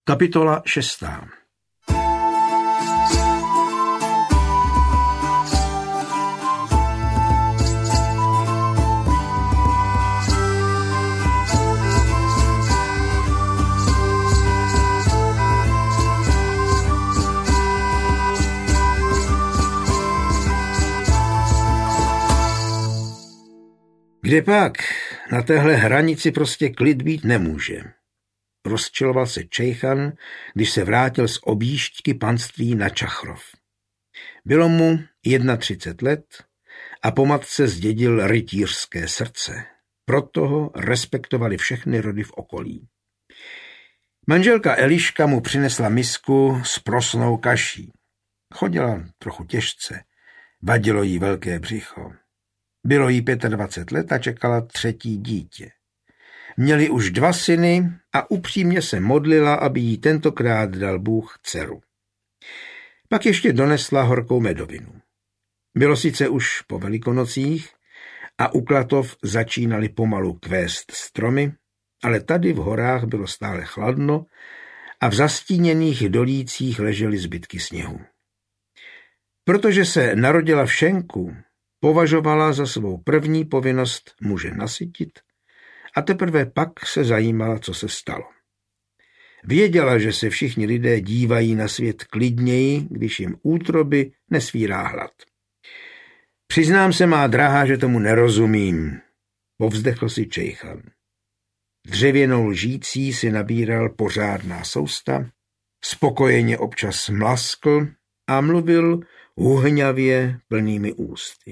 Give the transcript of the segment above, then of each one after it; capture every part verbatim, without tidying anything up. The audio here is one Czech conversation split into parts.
Kapitola šestá. Kdepak, na téhle hranici prostě klid být nemůže. Rozčiloval se Čejchan, když se vrátil z objížďky panství na Čachrov. Bylo mu třicet jedna let a po matce zdědil rytířské srdce. Proto ho respektovali všechny rody v okolí. Manželka Eliška mu přinesla misku s prosnou kaší. Chodila trochu těžce, vadilo jí velké břicho. Bylo jí dvacet pět let a čekala třetí dítě. Měli už dva syny a upřímně se modlila, aby jí tentokrát dal Bůh dceru. Pak ještě donesla horkou medovinu. Bylo sice už po Velikonocích a u Klatov začínaly pomalu kvést stromy, ale tady v horách bylo stále chladno a v zastíněných dolících ležely zbytky sněhu. Protože se narodila v Šenku, považovala za svou první povinnost muže nasytit a teprve pak se zajímala, co se stalo. Věděla, že se všichni lidé dívají na svět klidněji, když jim útroby nesvírá hlad. Přiznám se, má drahá, že tomu nerozumím, povzdechl si Čejchan. Dřevěnou lžící si nabíral pořádná sousta, spokojeně občas mlaskl a mluvil huhňavě plnými ústy.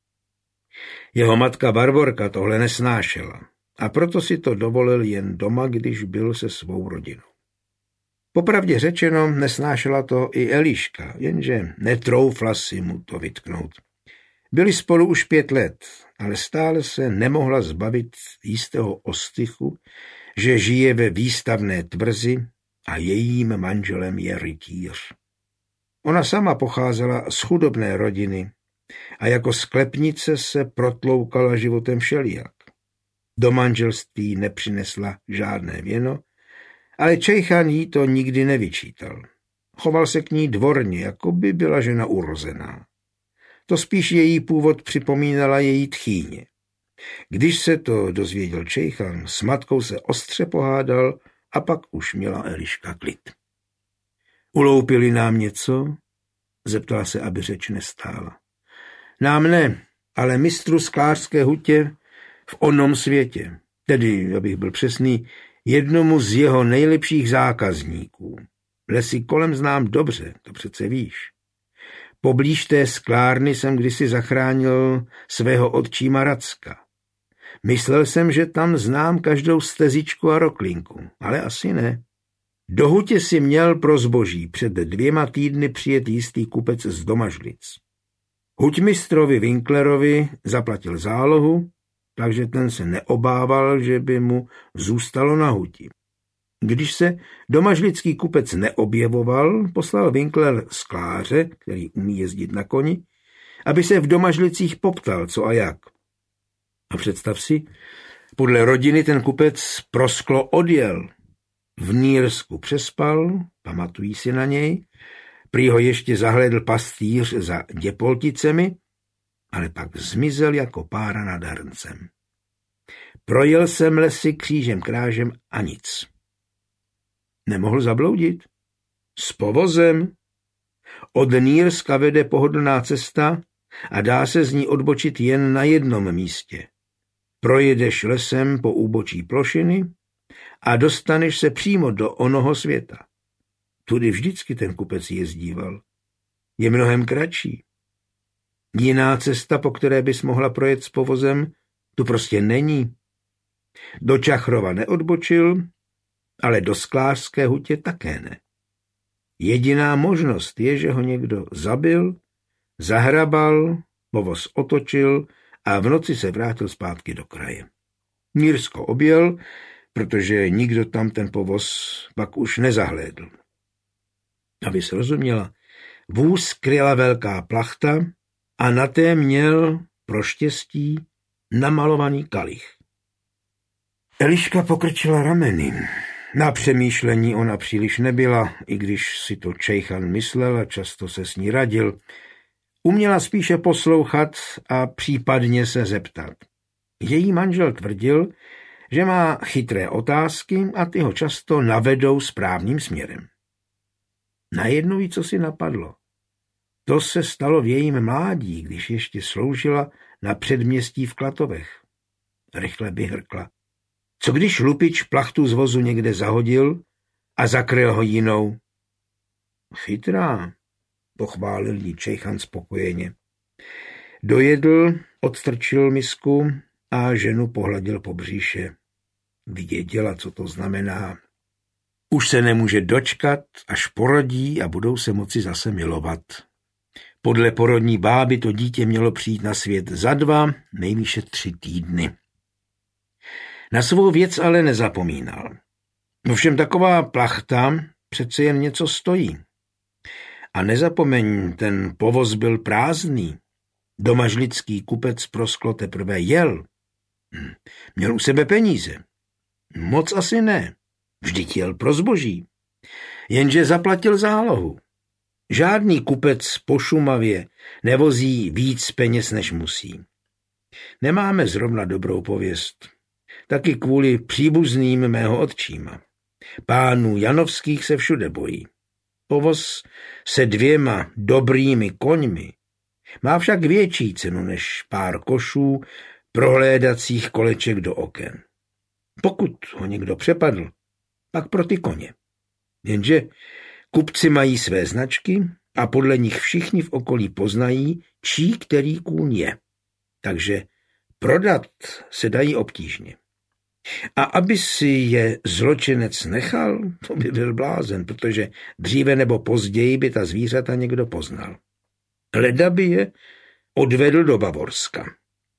Jeho matka Barborka tohle nesnášela a proto si to dovolil jen doma, když byl se svou rodinou. Popravdě řečeno, nesnášela to i Eliška, jenže netroufla si mu to vytknout. Byli spolu už pět let, ale stále se nemohla zbavit jistého ostychu, že žije ve výstavné tvrzi a jejím manželem je rytíř. Ona sama pocházela z chudobné rodiny a jako sklepnice se protloukala životem všelijak. Do manželství nepřinesla žádné věno, ale Čejchan jí to nikdy nevyčítal. Choval se k ní dvorně, jako by byla žena urozená. To spíš její původ připomínala její tchýně. Když se to dozvěděl Čejchan, s matkou se ostře pohádal a pak už měla Eliška klid. Uloupili nám něco? Zeptala se, aby řeč nestála. Nám ne, ale mistru sklářské hutě v onom světě, tedy, abych byl přesný, jednomu z jeho nejlepších zákazníků. Lesy kolem znám dobře, to přece víš. Poblíž té sklárny jsem kdysi zachránil svého otčíma Racka. Myslel jsem, že tam znám každou stezičku a roklinku, ale asi ne. Do hutě si měl pro zboží před dvěma týdny přijet jistý kupec z Domažlic. Huťmistrovi Winklerovi zaplatil zálohu, takže ten se neobával, že by mu zůstalo na huti. Když se domažlický kupec neobjevoval, poslal Winkler skláře, který umí jezdit na koni, aby se v Domažlicích poptal, co a jak. A představ si, podle rodiny ten kupec pro sklo odjel. V Nýrsku přespal, pamatují si na něj, prý ho ještě zahlédl pastýř za Děpolticemi, ale pak zmizel jako pára nad hrncem. Projel jsem lesy křížem krážem a nic. Nemohl zabloudit. S povozem. Od Nýrska vede pohodlná cesta a dá se z ní odbočit jen na jednom místě. Projedeš lesem po úbočí plošiny a dostaneš se přímo do onoho světa. Tudy vždycky ten kupec jezdíval. Je mnohem kratší. Jiná cesta, po které bys mohla projet s povozem, tu prostě není. Do Čachrova neodbočil, ale do sklářské hutě také ne. Jediná možnost je, že ho někdo zabil, zahrabal, povoz otočil a v noci se vrátil zpátky do kraje. Nýrsko objel, protože nikdo tam ten povoz pak už nezahlédl. Aby se rozuměla, vůz kryla velká plachta a na té měl pro štěstí namalovaný kalich. Eliška pokrčila rameny. Na přemýšlení ona příliš nebyla, i když si to Čejchan myslel a často se s ní radil. Uměla spíše poslouchat a případně se zeptat. Její manžel tvrdil, že má chytré otázky a ty ho často navedou správným směrem. Najednou jí cosi napadlo. To se stalo v jejím mládí, když ještě sloužila na předměstí v Klatovech. Rychle vyhrkla. Co když lupič plachtu z vozu někde zahodil a zakryl ho jinou? Chytrá, pochválil jí Čejchan spokojeně. Dojedl, odstrčil misku a ženu pohladil po bříše. Věděla, co to znamená. Už se nemůže dočkat, až porodí a budou se moci zase milovat. Podle porodní báby to dítě mělo přijít na svět za dva, nejvýše tři týdny. Na svou věc ale nezapomínal. Ovšem taková plachta přece jen něco stojí. A nezapomeň, ten povoz byl prázdný. Domažlický kupec pro sklo teprve jel. Měl u sebe peníze. Moc asi ne. Vždyť jel pro zboží. Jenže zaplatil zálohu. Žádný kupec po Šumavě nevozí víc peněz, než musí. Nemáme zrovna dobrou pověst. Taky kvůli příbuzným mého otčíma. Pánů Janovských se všude bojí. Povoz se dvěma dobrými koňmi má však větší cenu než pár košů prohlédacích koleček do oken. Pokud ho někdo přepadl, pak pro ty koně. Jenže kupci mají své značky a podle nich všichni v okolí poznají, čí který kůň je. Takže prodat se dají obtížně. A aby si je zločinec nechal, to by byl blázen, protože dříve nebo později by ta zvířata někdo poznal. Leda by je odvedl do Bavorska.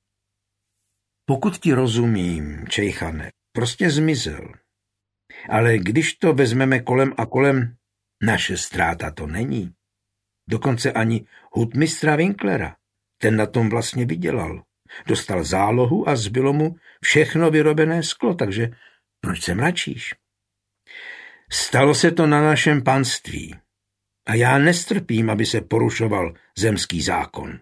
Pokud ti rozumím, Čejchane, prostě zmizel. Ale když to vezmeme kolem a kolem, naše ztráta to není. Dokonce ani hutmistra Winklera, ten na tom vlastně vydělal. Dostal zálohu a zbylo mu všechno vyrobené sklo, takže proč se mračíš? Stalo se to na našem panství a já nestrpím, aby se porušoval zemský zákon.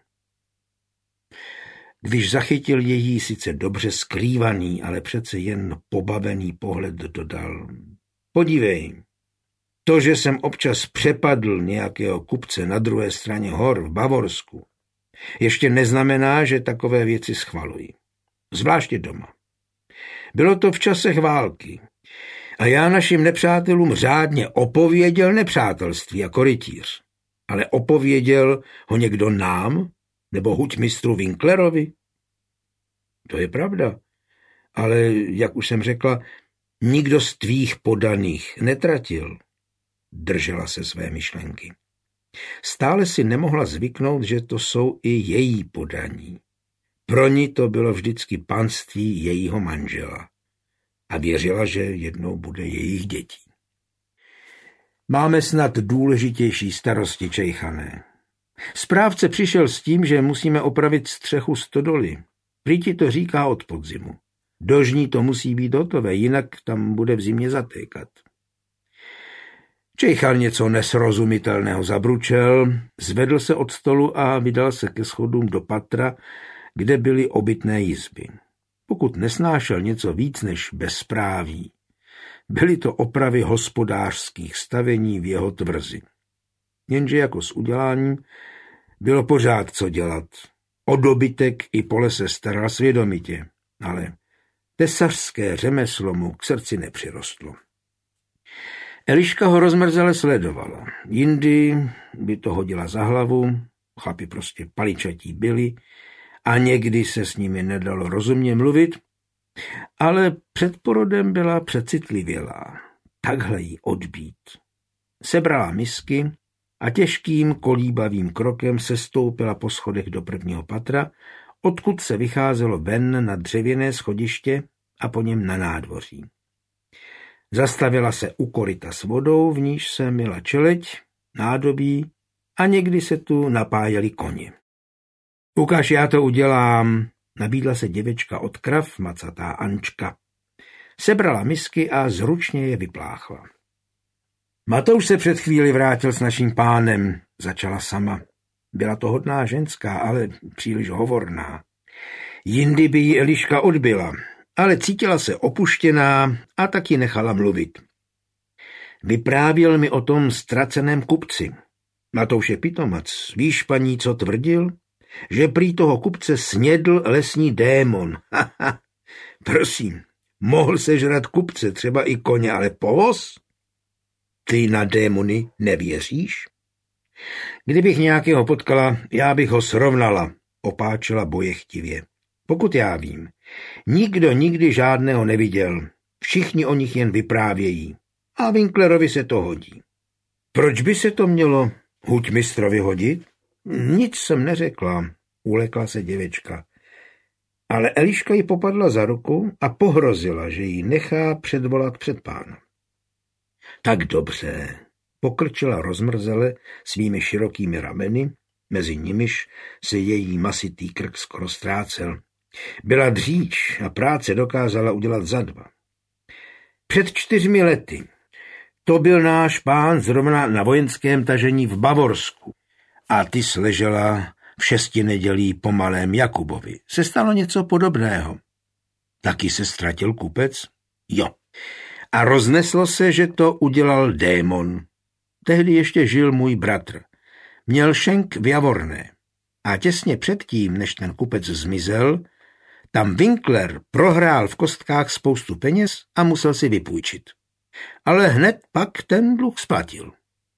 Když zachytil její sice dobře skrývaný, ale přece jen pobavený pohled, dodal. Podívej, to, že jsem občas přepadl nějakého kupce na druhé straně hor v Bavorsku, ještě neznamená, že takové věci schvaluji. Zvláště doma. Bylo to v časech války a já našim nepřátelům řádně opověděl nepřátelství jako rytíř. Ale opověděl ho někdo nám nebo hutmistru Winklerovi? To je pravda, ale jak už jsem řekla, nikdo z tvých podaných netratil. Držela se své myšlenky. Stále si nemohla zvyknout, že to jsou i její podaní. Pro ní to bylo vždycky panství jejího manžela a věřila, že jednou bude jejich dětí. Máme snad důležitější starosti, Čejchané. Správce přišel s tím, že musíme opravit střechu stodoly. Prý ti to říká od podzimu. Do žní to musí být hotové, jinak tam bude v zimě zatékat. Čejchan něco nesrozumitelného zabručel, zvedl se od stolu a vydal se ke schodům do patra, kde byly obytné jizby. Pokud nesnášel něco víc než bezpráví, byly to opravy hospodářských stavení v jeho tvrzi. Jenže jako s uděláním bylo pořád co dělat. O dobytek i pole se staral svědomitě, ale tesařské řemeslo mu k srdci nepřirostlo. Eliška ho rozmrzele sledovala. Jindy by to hodila za hlavu, chlapi prostě paličatí byli a někdy se s nimi nedalo rozumně mluvit, ale před porodem byla přecitlivělá. Takhle jí odbít. Sebrala misky a těžkým kolíbavým krokem sestoupila po schodech do prvního patra, odkud se vycházelo ven na dřevěné schodiště a po něm na nádvoří. Zastavila se u koryta s vodou, v níž se myla čeleď, nádobí a někdy se tu napájeli koně. Ukaž, já to udělám, nabídla se děvečka od krav, macatá Ančka. sebrala misky a zručně je vypláchla. Matouš se před chvíli vrátil s naším pánem, začala sama. Byla to hodná ženská, ale příliš hovorná. Jindy by ji Eliška odbyla, ale cítila se opuštěná a taky nechala mluvit. Vyprávěl mi o tom ztraceném kupci. Matouš je pitomac. Víš, paní, co tvrdil? Že prý toho kupce snědl lesní démon. Haha, prosím, mohl sežrat kupce, třeba i koně, ale povoz? Ty na démony nevěříš? Kdybych nějakého potkala, já bych ho srovnala, opáčila bojechtivě. Pokud já vím, nikdo nikdy žádného neviděl, všichni o nich jen vyprávějí. A Winklerovi se to hodí. Proč by se to mělo huť mistrovi hodit? Nic jsem neřekla, ulekla se děvečka. Ale Eliška ji popadla za ruku a pohrozila, že ji nechá předvolat před pána. Tak dobře, pokrčila rozmrzele svými širokými rameny, mezi nimiž se její masitý krk skoro ztrácel. Byla dříč a práce dokázala udělat za dva. Před čtyřmi lety. To byl náš pán zrovna na vojenském tažení v Bavorsku. A ty sležela v šesti nedělí po malém Jakubovi. Se stalo něco podobného. Taky se ztratil kupec? Jo. A rozneslo se, že to udělal démon. Tehdy ještě žil můj bratr. Měl šenk v Javorné. A těsně předtím, než ten kupec zmizel, tam Winkler prohrál v kostkách spoustu peněz a musel si vypůjčit. Ale hned pak ten dluh splatil.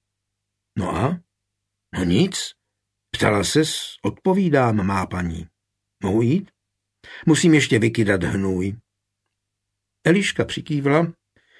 No a? No nic. Ptala ses, odpovídám, má paní. Mohu jít? Musím ještě vykydat hnůj. Eliška přikývla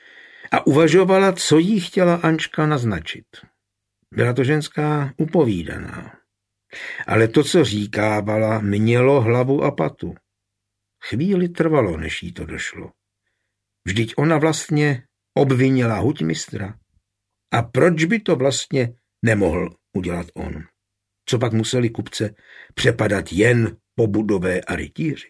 a uvažovala, co jí chtěla Ančka naznačit. Byla to ženská upovídaná. Ale to, co říkávala, mělo hlavu a patu. Chvíli trvalo, než jí to došlo. Vždyť ona vlastně obvinila huť mistra. A proč by to vlastně nemohl udělat on? Co pak museli kupce přepadat jen pobudové a rytíři?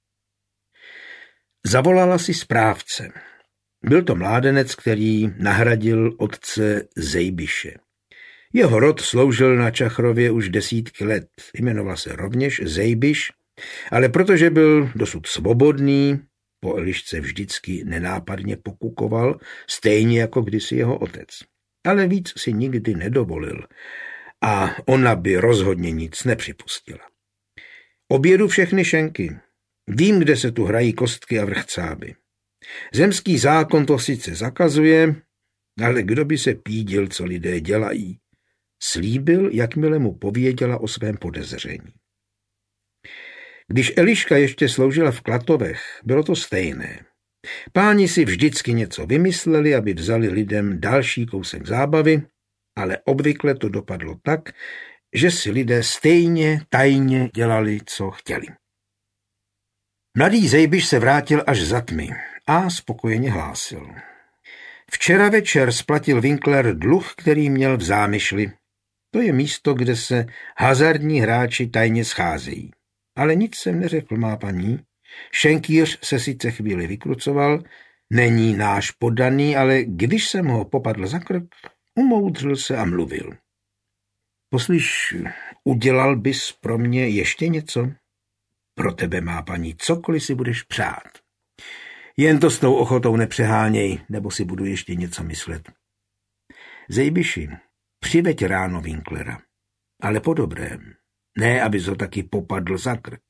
Zavolala si správce. Byl to mládenec, který nahradil otce Zejbiše. Jeho rod sloužil na Čachrově už desítky let. Jmenoval se rovněž Zejbiš, ale protože byl dosud svobodný, po Elišce vždycky nenápadně pokukoval, stejně jako kdysi jeho otec. Ale víc si nikdy nedovolil a ona by rozhodně nic nepřipustila. Objedu všechny šenky. Vím, kde se tu hrají kostky a vrchcáby. Zemský zákon to sice zakazuje, ale kdo by se pídil, co lidé dělají. Slíbil, jakmile mu pověděla o svém podezření. Když Eliška ještě sloužila v Klatovech, bylo to stejné. Páni si vždycky něco vymysleli, aby vzali lidem další kousek zábavy, ale obvykle to dopadlo tak, že si lidé stejně tajně dělali, co chtěli. Mladý Zejbiš se vrátil až za tmy a spokojeně hlásil. Včera večer splatil Winkler dluh, který měl v Zámyšli. To je místo, kde se hazardní hráči tajně scházejí. Ale nic jsem neřekl, má paní. Šenkýř se sice chvíli vykrucoval, není náš podaný, ale když jsem ho popadl za krk, umoudřil se a mluvil. Poslyš, udělal bys pro mě ještě něco? Pro tebe, má paní, cokoliv si budeš přát. Jen to s tou ochotou nepřeháněj, nebo si budu ještě něco myslet. Zejbiši, přiveď ráno Winklera, ale po dobrém. Ne, abys ho taky popadl za krk.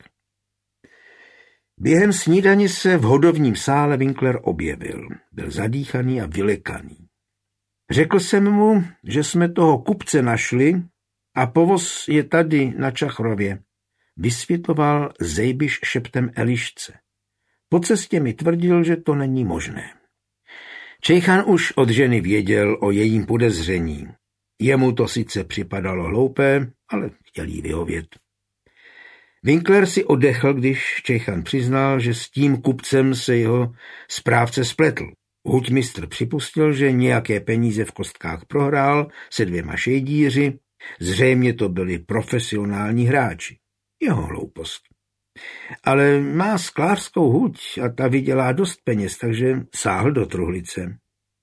Během snídaně se v hodovním sále Winkler objevil. Byl zadýchaný a vylekaný. Řekl jsem mu, že jsme toho kupce našli a povoz je tady na Čachrově. Vysvětloval Zejbiš šeptem Elišce. Po cestě mi tvrdil, že to není možné. Čejchan už od ženy věděl o jejím podezření. Jemu to sice připadalo hloupé, ale chtěl jí vyhovět. Winkler si oddechl, když Čejchan přiznal, že s tím kupcem se jeho správce spletl. Huťmistr připustil, že nějaké peníze v kostkách prohrál se dvěma šejdíři, zřejmě to byli profesionální hráči. Jeho hloupost. Ale má sklářskou huť a ta vydělá dost peněz, takže sáhl do truhlice.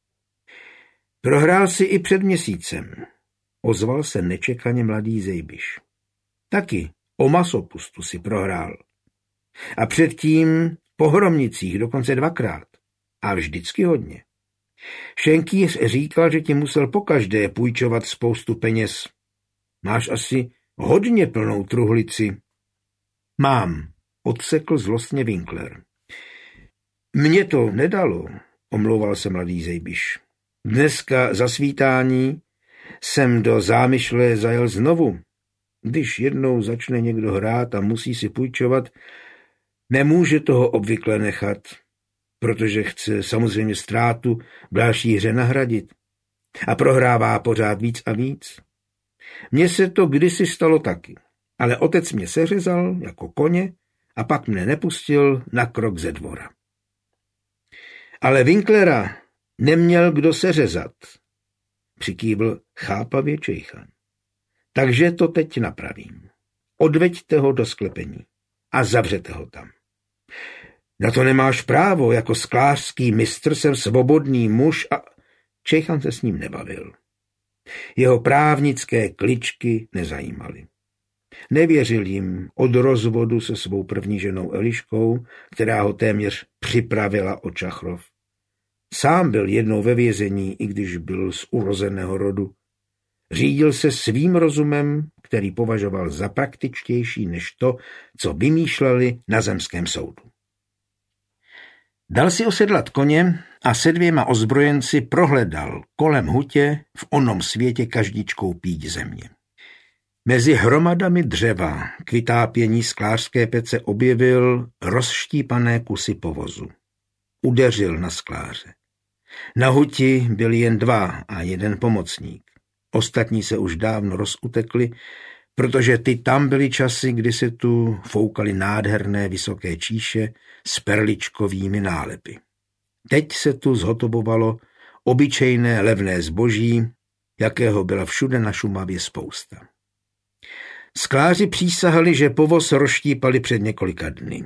Prohrál si i před měsícem, ozval se nečekaně mladý Zejbiš. Taky o masopustu si prohrál. A předtím po Hromnicích dokonce dvakrát. A vždycky hodně. Šenkýř říkal, že ti musel pokaždé půjčovat spoustu peněz. Máš asi hodně plnou truhlici. Mám, odsekl zlostně Winkler. Mně to nedalo, omlouval se mladý Zejbiš. Dneska za svítání jsem do Zámyšle zajel znovu. Když jednou začne někdo hrát a musí si půjčovat, nemůže toho obvykle nechat, protože chce samozřejmě ztrátu v další hře nahradit. A prohrává pořád víc a víc. Mně se to kdysi stalo taky, ale otec mě seřezal jako koně a pak mne nepustil na krok ze dvora. Ale Winklera neměl kdo seřezat, přikývl chápavě Čejchan. Takže to teď napravím. Odveďte ho do sklepení a zavřete ho tam. Na to nemáš právo, jako sklářský mistr jsem svobodný muž a... Čejchan se s ním nebavil. Jeho právnické kličky nezajímaly. Nevěřil jim od rozvodu se svou první ženou Eliškou, která ho téměř připravila o Čachrov. Sám byl jednou ve vězení, i když byl z urozeného rodu. Řídil se svým rozumem, který považoval za praktičtější než to, co vymýšleli na zemském soudu. Dal si osedlat koně a se dvěma ozbrojenci prohledal kolem hutě v onom světě každičkou píď země. Mezi hromadami dřeva k vytápění sklářské pece objevil rozštípané kusy povozu. Udeřil na skláře. Na huti byli jen dva a jeden pomocník. Ostatní se už dávno rozutekli, protože ty tam byly časy, kdy se tu foukaly nádherné vysoké číše s perličkovými nálepy. Teď se tu zhotovovalo obyčejné levné zboží, jakého byla všude na Šumavě spousta. Skláři přísahali, že povoz rozštípali před několika dny.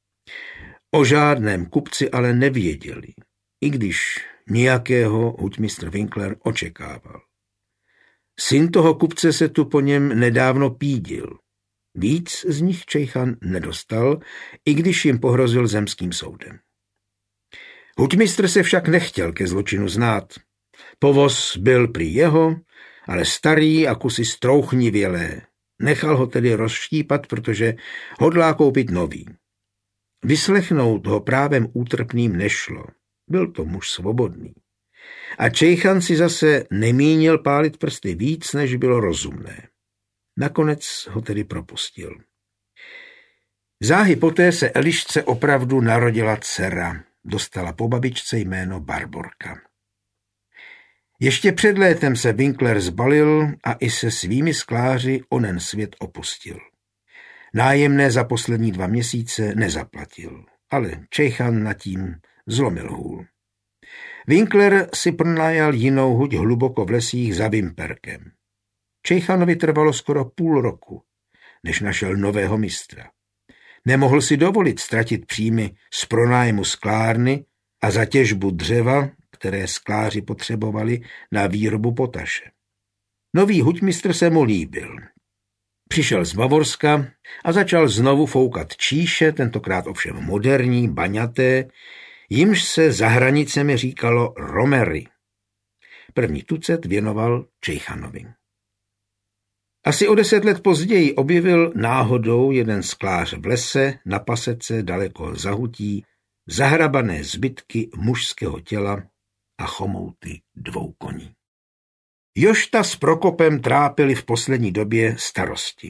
O žádném kupci ale nevěděli, i když nějakého huťmistr Winkler očekával. Syn toho kupce se tu po něm nedávno pídil. Víc z nich Čejchan nedostal, i když jim pohrozil zemským soudem. Huťmistr se však nechtěl ke zločinu znát. Povoz byl prý jeho, ale starý a kusy strouchnivělé. Nechal ho tedy rozštípat, protože hodlá koupit nový. Vyslechnout ho právem útrpným nešlo. Byl to muž svobodný. A Čejchan si zase nemínil pálit prsty víc, než bylo rozumné. Nakonec ho tedy propustil. Záhy poté se Elišce opravdu narodila dcera. Dostala po babičce jméno Barborka. Ještě před létem se Winkler zbalil a i se svými skláři onen svět opustil. Nájemné za poslední dva měsíce nezaplatil, ale Čejchan nad tím zlomil hůl. Winkler si pronajal jinou huť hluboko v lesích za Vimperkem. Čejchanovi trvalo skoro půl roku, než našel nového mistra. Nemohl si dovolit ztratit příjmy z pronájmu sklárny a za těžbu dřeva, které skláři potřebovali na výrobu potaše. Nový huťmistr se mu líbil. Přišel z Bavorska a začal znovu foukat číše, tentokrát ovšem moderní, baňaté, jimž se za hranicemi říkalo romery. První tucet věnoval Čejchanovi. Asi o deset let později objevil náhodou jeden sklář v lese na pasece daleko za hutí zahrabané zbytky mužského těla a chomouty dvou koní. Jošta s Prokopem trápili v poslední době starosti.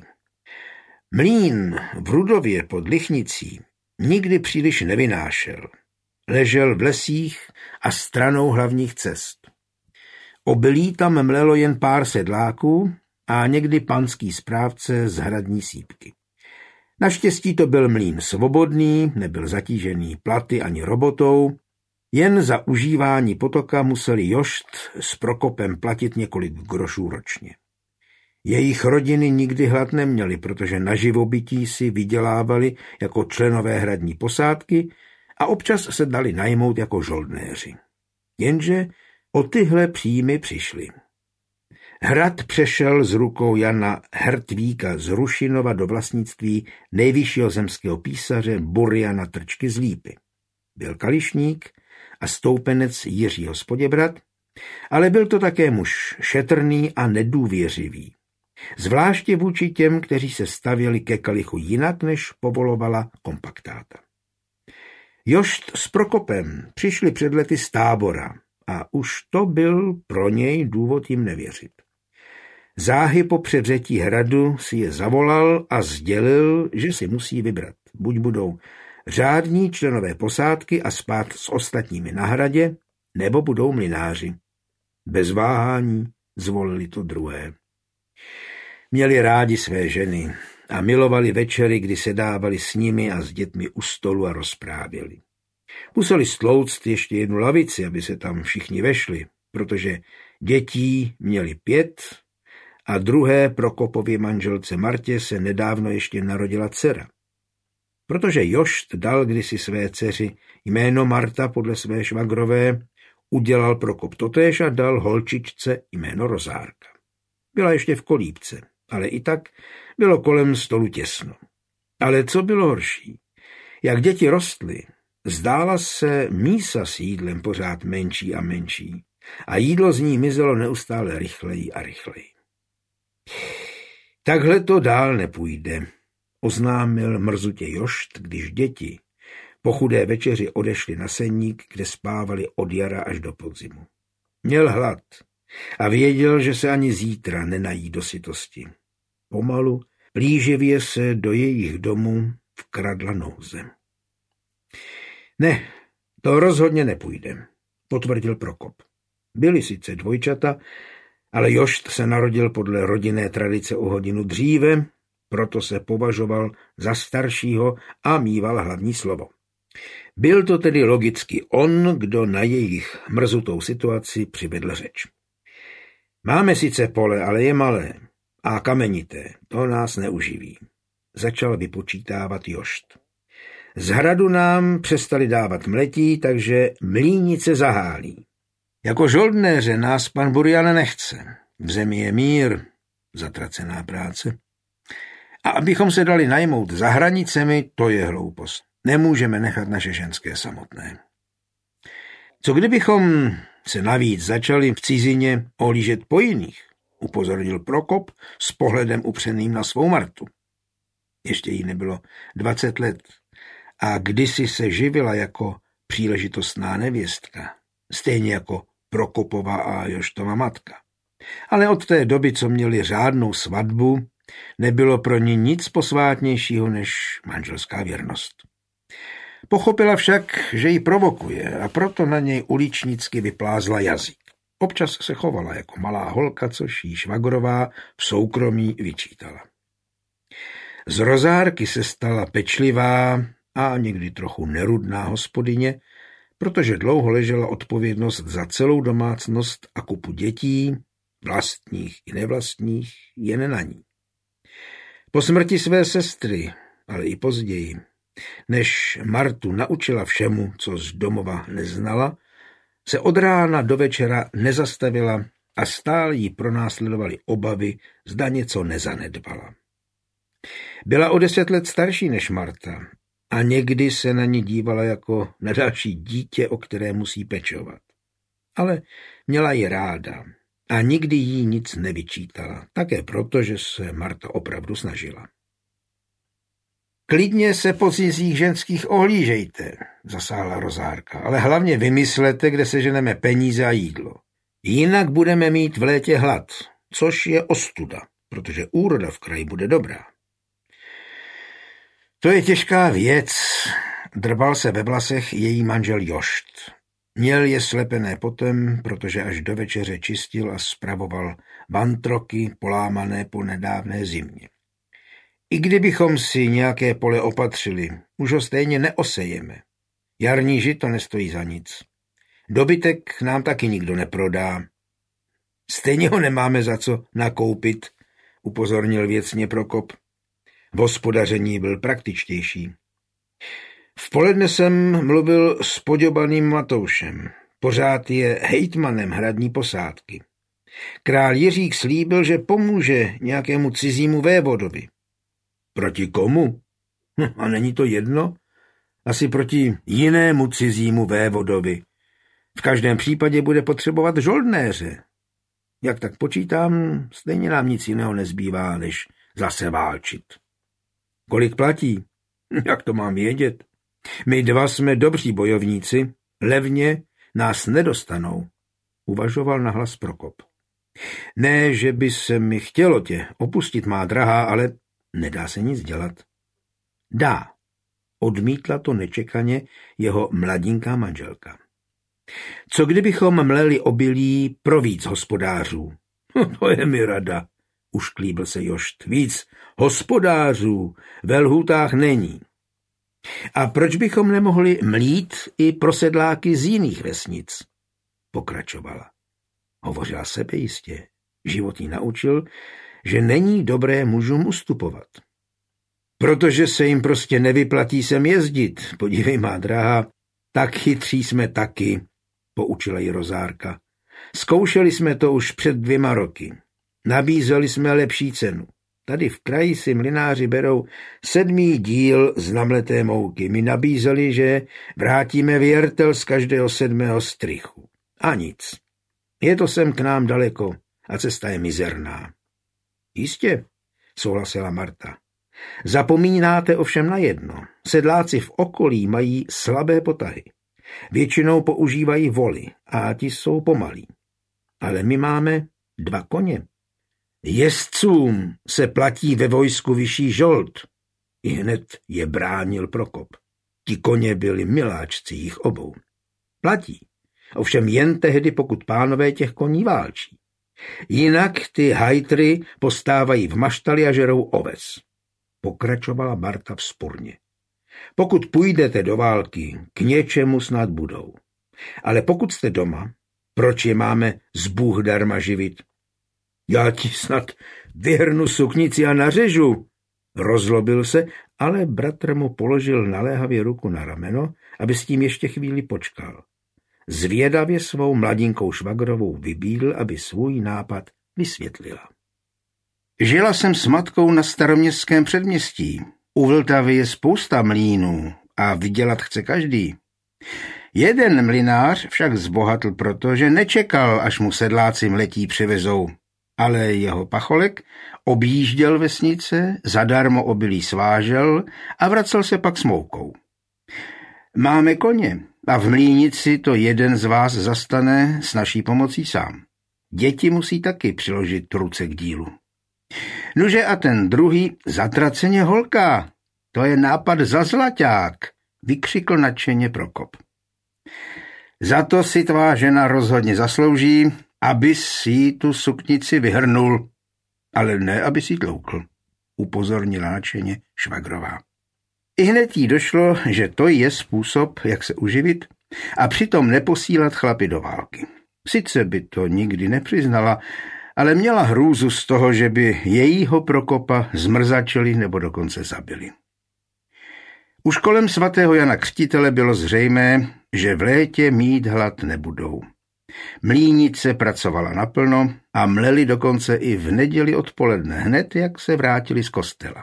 Mlýn v Rudově pod Lichnicí nikdy příliš nevynášel. Ležel v lesích a stranou hlavních cest. Obilí tam mlelo jen pár sedláků a někdy panský správce z hradní sípky. Naštěstí to byl mlýn svobodný, nebyl zatížený platy ani robotou, jen za užívání potoka museli Jošt s Prokopem platit několik grošů ročně. Jejich rodiny nikdy hlad neměly, protože na živobytí si vydělávali jako členové hradní posádky a občas se dali najmout jako žoldnéři. Jenže o tyhle příjmy přišli. Hrad přešel z rukou Jana Hertvíka z Rušinova do vlastnictví nejvyššího zemského písaře Buriana Trčky z Lípy. Byl kališník a stoupenec Jiřího z Poděbrad, ale byl to také muž šetrný a nedůvěřivý. Zvláště vůči těm, kteří se stavěli ke kalichu jinak, než povolovala kompaktáta. Jošt s Prokopem přišli před lety z Tábora a už to byl pro něj důvod jim nevěřit. Záhy po předřetí hradu si je zavolal a sdělil, že si musí vybrat. Buď budou řádní členové posádky a spát s ostatními na hradě, nebo budou mlynáři. Bez váhání zvolili to druhé. Měli rádi své ženy a milovali večery, kdy sedávali s nimi a s dětmi u stolu a rozprávěli. Museli stlouct ještě jednu lavici, aby se tam všichni vešli, protože dětí měli pět a druhé Prokopově manželce Martě se nedávno ještě narodila dcera. Protože Jošt dal kdysi své dceři jméno Marta podle své švagrové, udělal Prokop totéž a dal holčičce jméno Rozárka. Byla ještě v kolíbce, ale i tak bylo kolem stolu těsno. Ale co bylo horší? Jak děti rostly, zdála se mísa s jídlem pořád menší a menší a jídlo z ní mizelo neustále rychleji a rychleji. Takhle to dál nepůjde, oznámil mrzutě Jošt, když děti po chudé večeři odešli na seník, kde spávali od jara až do podzimu. Měl hlad a věděl, že se ani zítra nenají do sytosti. Pomalu, plíživě se do jejich domu vkradla nouze. Ne, to rozhodně nepůjde, potvrdil Prokop. Byli sice dvojčata, ale Jošt se narodil podle rodinné tradice o hodinu dříve, proto se považoval za staršího a mýval hlavní slovo. Byl to tedy logicky on, kdo na jejich mrzutou situaci přivedl řeč. Máme sice pole, ale je malé a kamenité, to nás neuživí. Začal vypočítávat Jošt. Z hradu nám přestali dávat mletí, takže mlýnice zahálí. Jako žoldnéře nás pan Burian nechce. V zemi je mír, zatracená práce. A abychom se dali najmout za hranicemi, to je hloupost. Nemůžeme nechat naše ženské samotné. Co kdybychom se navíc začali v cizině ohlížet po jiných, upozornil Prokop s pohledem upřeným na svou Martu. Ještě jí nebylo dvacet let a kdysi se živila jako příležitostná nevěstka, stejně jako Prokopova a Joštova matka. Ale od té doby, co měli řádnou svatbu, nebylo pro ní nic posvátnějšího než manželská věrnost. Pochopila však, že ji provokuje a proto na něj uličnicky vyplázla jazyk. Občas se chovala jako malá holka, což jí švagrová v soukromí vyčítala. Z Rozárky se stala pečlivá a někdy trochu nerudná hospodyně, protože dlouho ležela odpovědnost za celou domácnost a kupu dětí, vlastních i nevlastních, jen na ní. Po smrti své sestry, ale i později, než Martu naučila všemu, co z domova neznala, se od rána do večera nezastavila a stále jí pronásledovali obavy, zda něco nezanedbala. Byla o deset let starší než Marta a někdy se na ní dívala jako na další dítě, o které musí pečovat. Ale měla ji ráda a nikdy jí nic nevyčítala, také proto, že se Marta opravdu snažila. Klidně se po cizích ženských ohlížejte, zasáhla Rozárka, ale hlavně vymyslete, kde seženeme peníze a jídlo. Jinak budeme mít v létě hlad, což je ostuda, protože úroda v kraji bude dobrá. To je těžká věc, drbal se ve vlasech její manžel Jošt. Měl je slepené potem, protože až do večeře čistil a spravoval vantroky polámané po nedávné zimě. I kdybychom si nějaké pole opatřili, už ho stejně neosejeme. Jarní žito nestojí za nic. Dobytek nám taky nikdo neprodá. Stejně ho nemáme za co nakoupit, upozornil věcně Prokop. V hospodaření byl praktičtější. V poledne jsem mluvil s poděbaným Matoušem. Pořád je hejtmanem hradní posádky. Král Jiřík slíbil, že pomůže nějakému cizímu vévodovi. Proti komu? Hm, a není to jedno? Asi proti jinému cizímu vévodovi. V každém případě bude potřebovat žoldnéře. Jak tak počítám, stejně nám nic jiného nezbývá, než zase válčit. Kolik platí? Jak to mám vědět? My dva jsme dobří bojovníci, levně nás nedostanou, uvažoval nahlas Prokop. Ne, že by se mi chtělo tě opustit, má drahá, ale nedá se nic dělat. Dá, odmítla to nečekaně jeho mladinká manželka. Co kdybychom mleli obilí pro víc hospodářů? To je mi rada, ušklíbil se Jošt. Víc hospodářů ve lhůtách není. A proč bychom nemohli mlít i pro sedláky z jiných vesnic? Pokračovala. Hovořila sebejistě. Život jí naučil, že není dobré mužům ustupovat. Protože se jim prostě nevyplatí sem jezdit. Podívej, má drahá, tak chytří jsme taky, poučila ji Rozárka. Zkoušeli jsme to už před dvěma roky. Nabízeli jsme lepší cenu. Tady v kraji si mlynáři berou sedmý díl z namleté mouky. My nabízeli, že vrátíme věrtel z každého sedmého strychu. A nic. Je to sem k nám daleko a cesta je mizerná. Jistě, souhlasila Marta. Zapomínáte ovšem na jedno. Sedláci v okolí mají slabé potahy. Většinou používají voly a ti jsou pomalí. Ale my máme dva koně. Jezdcům se platí ve vojsku vyšší žold. I hned je bránil Prokop. Ti koně byli miláčci jich obou. Platí. Ovšem jen tehdy, pokud pánové těch koní válčí. Jinak ty hajtry postávají v maštali a žerou oves. Pokračovala Marta vzpurně. Pokud půjdete do války, k něčemu snad budou. Ale pokud jste doma, proč je máme z Bůh darma živit? Já ti snad vyhrnu suknici a nařežu. Rozlobil se, ale bratr mu položil naléhavě ruku na rameno, aby s tím ještě chvíli počkal. Zvědavě svou mladinkou švagrovou vybídl, aby svůj nápad vysvětlila. Žila jsem s matkou na staroměstském předměstí. U Vltavy je spousta mlýnů a vydělat chce každý. Jeden mlynář však zbohatl proto, že nečekal, až mu sedláci mletí přivezou. Ale jeho pacholek objížděl vesnice, zadarmo obilí svážel a vracel se pak s moukou. Máme koně a v mlýnici to jeden z vás zastane s naší pomocí sám. Děti musí taky přiložit ruce k dílu. Nuže a ten druhý zatraceně holka. To je nápad za zlaťák, vykřikl nadšeně Prokop. Za to si tvá žena rozhodně zaslouží, aby si tu suknici vyhrnul, ale ne, aby si tloukl, upozornila nadšeně švagrová. I hned jí došlo, že to je způsob, jak se uživit a přitom neposílat chlapy do války. Sice by to nikdy nepřiznala, ale měla hrůzu z toho, že by jejího Prokopa zmrzačili nebo dokonce zabili. Už kolem svatého Jana Křtitele bylo zřejmé, že v létě mít hlad nebudou. Mlýnice pracovala naplno a mleli dokonce i v neděli odpoledne, hned jak se vrátili z kostela.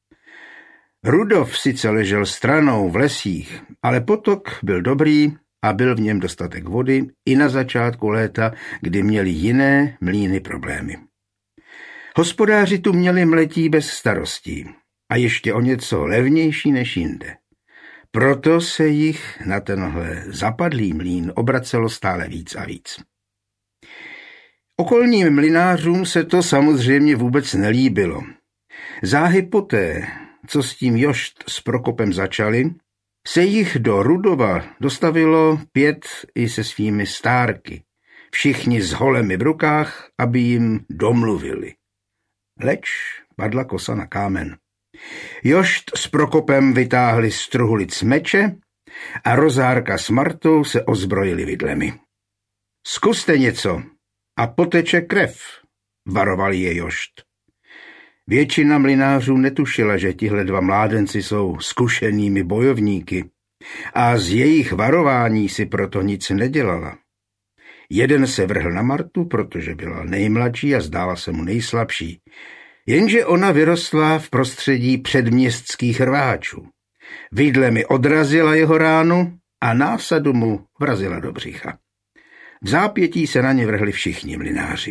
Rudov sice ležel stranou v lesích, ale potok byl dobrý a byl v něm dostatek vody i na začátku léta, kdy měli jiné mlýny problémy. Hospodáři tu měli mletí bez starostí a ještě o něco levnější než jinde. Proto se jich na tenhle zapadlý mlýn obracelo stále víc a víc. Okolním mlynářům se to samozřejmě vůbec nelíbilo. Záhy poté, co s tím Jošt s Prokopem začali, se jich do Rudova dostavilo pět i se svými stárky. Všichni s holemi v rukách, aby jim domluvili. Leč padla kosa na kámen. Jošt s Prokopem vytáhli z truhlic meče a Rozárka s Martou se ozbrojili vidlemi. Zkuste něco a poteče krev, varoval je Jošt. Většina mlynářů netušila, že tihle dva mládenci jsou zkušenými bojovníky a z jejich varování si proto nic nedělala. Jeden se vrhl na Martu, protože byla nejmladší a zdála se mu nejslabší, jenže ona vyrostla v prostředí předměstských rváčů. Vidlemi odrazila jeho ránu a násadu mu vrazila do břicha. V zápětí se na ně vrhli všichni mlynáři.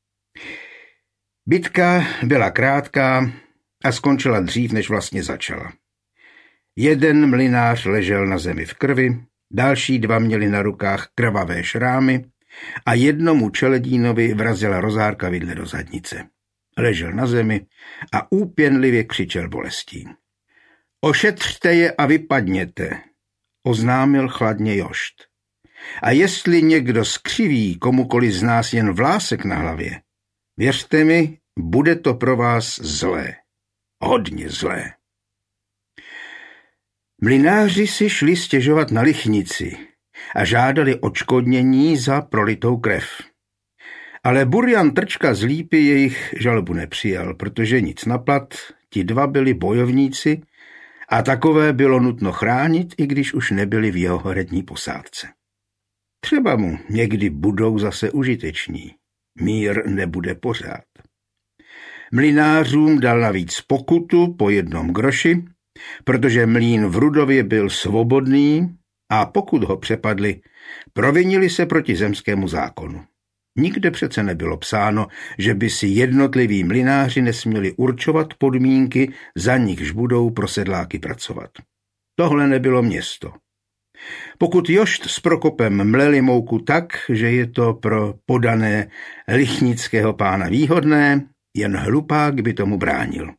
Bitka byla krátká a skončila dřív, než vlastně začala. Jeden mlynář ležel na zemi v krvi, další dva měli na rukách krvavé šrámy a jednomu čeledínovi vrazila rozárka vidle do zadnice. Ležel na zemi a úpěnlivě křičel bolestí. Ošetřte je a vypadněte, oznámil chladně Jošt. A jestli někdo skřiví komukoliv z nás jen vlásek na hlavě, věřte mi, bude to pro vás zlé. Hodně zlé. Mlynáři si šli stěžovat na lichnici a žádali odškodnění za prolitou krev. Ale Burjan Trčka z Lípy jejich žalobu nepřijal, protože nic naplat, ti dva byli bojovníci a takové bylo nutno chránit, i když už nebyli v jeho hradní posádce. Třeba mu někdy budou zase užiteční. Mír nebude pořád. Mlynářům dal navíc pokutu po jednom groši, protože mlýn v Rudově byl svobodný a pokud ho přepadli, provinili se proti zemskému zákonu. Nikde přece nebylo psáno, že by si jednotliví mlynáři nesměli určovat podmínky, za nichž budou pro sedláky pracovat. Tohle nebylo město. Pokud Jošt s Prokopem mleli mouku tak, že je to pro podané lichnického pána výhodné, jen hlupák by tomu bránil.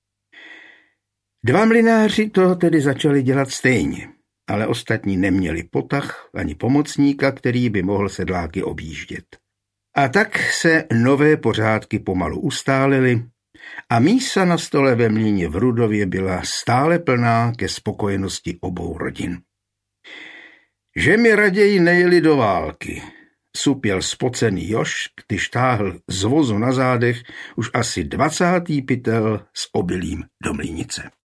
Dva mlynáři to tedy začali dělat stejně, ale ostatní neměli potah ani pomocníka, který by mohl sedláky objíždět. A tak se nové pořádky pomalu ustálily a mísa na stole ve mlýně v Rudově byla stále plná ke spokojenosti obou rodin. Že mi raději nejeli do války, supěl spocený Još, když táhl z vozu na zádech už asi dvacátý pytel s obilím do mlýnice.